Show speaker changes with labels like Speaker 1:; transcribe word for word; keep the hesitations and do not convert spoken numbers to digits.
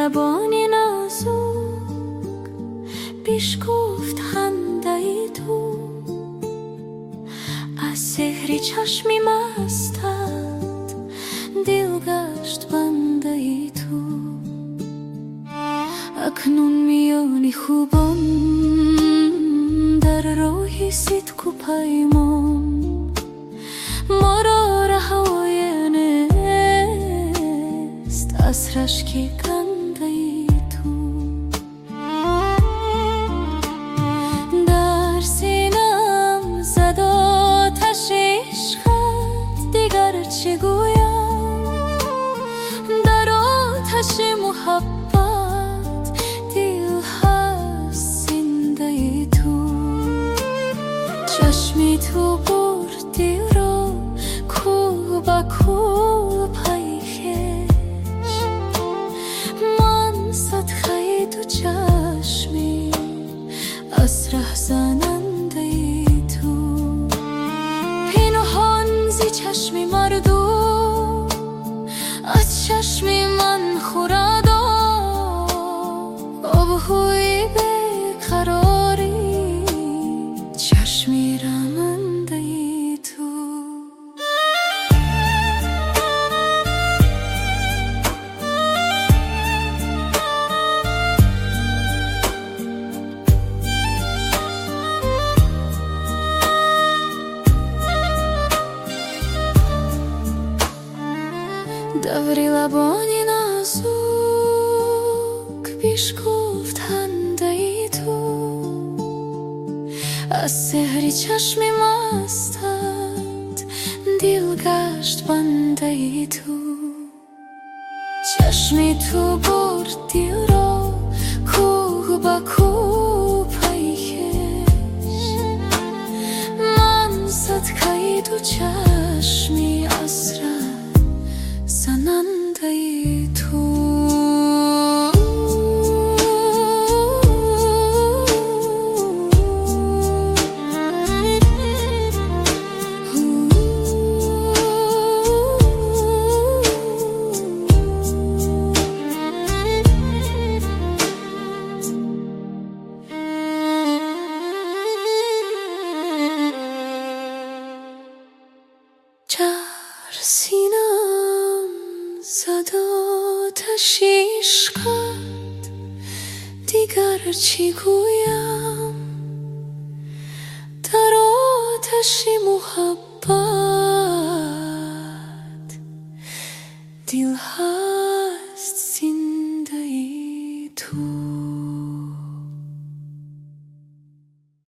Speaker 1: لبانی نازک پیش گفت خنده ای تو، از سحری چشمی مستت دل گشت بنده ای تو. اکنون میانی خوبان در راهی صدق و پیمان، ما را رهایی نیست از رشک کنده ای تو. در سینم زد آتش عشقت، دیگر چه گویم؟ در آتش محبت دل هست زنده ای تو. چشمی تو بردی را کو با کو پیکش، من صدقه دو چشمی از ره زننده ای تو. پنهان زی چشمی مردم از چشمی من خورد آبروی بیقراری، چشمی رمنده ای تو. دوری لبانی نازک پیش گفت خنده ای تو، از سحری چشمی مستت دل گشت بنده ای تو. چشمی تو برد دل را کوه با کوه پیکش، من صدقه دو چشمی از ره زننده ای تو. در سینم زد آتش عشقت، دیگر چی گویم؟ در آتش محبت